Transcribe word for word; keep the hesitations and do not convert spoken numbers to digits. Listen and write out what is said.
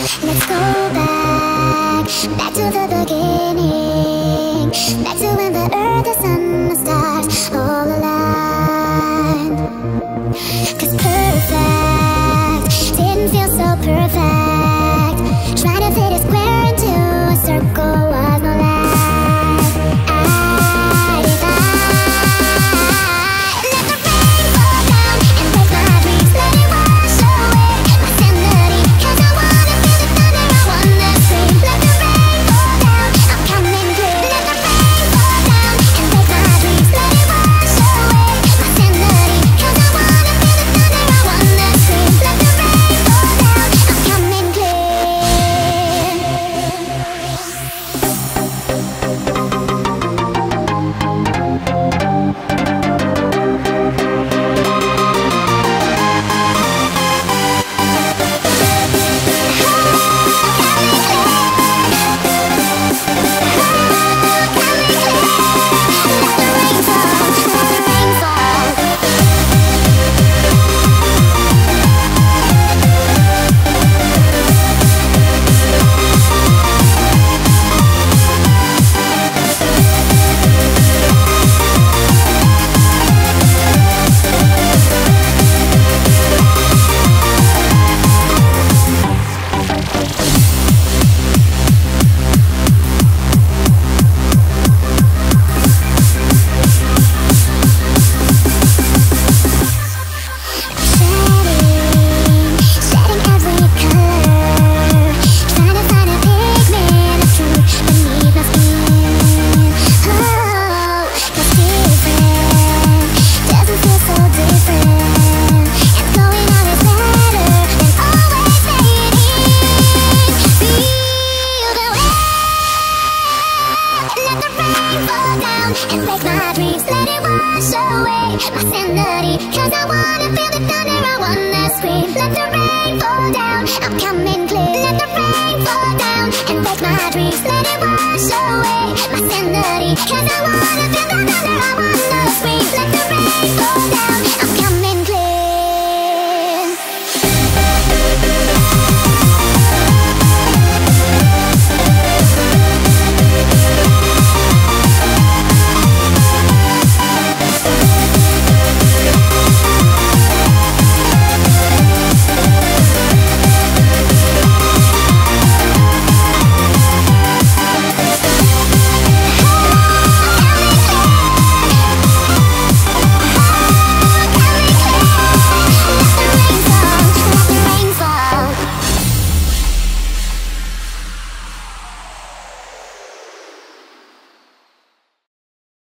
Let's go back, back to the beginning, back to when the earth, the sun, the stars all aligned. Cause perfect didn't feel so perfect. Trying to fit a square into a circle was no lie. And break my dreams, let it wash away my sanity. Cause I wanna feel the thunder, I wanna scream. Let the rain fall down, I'm coming.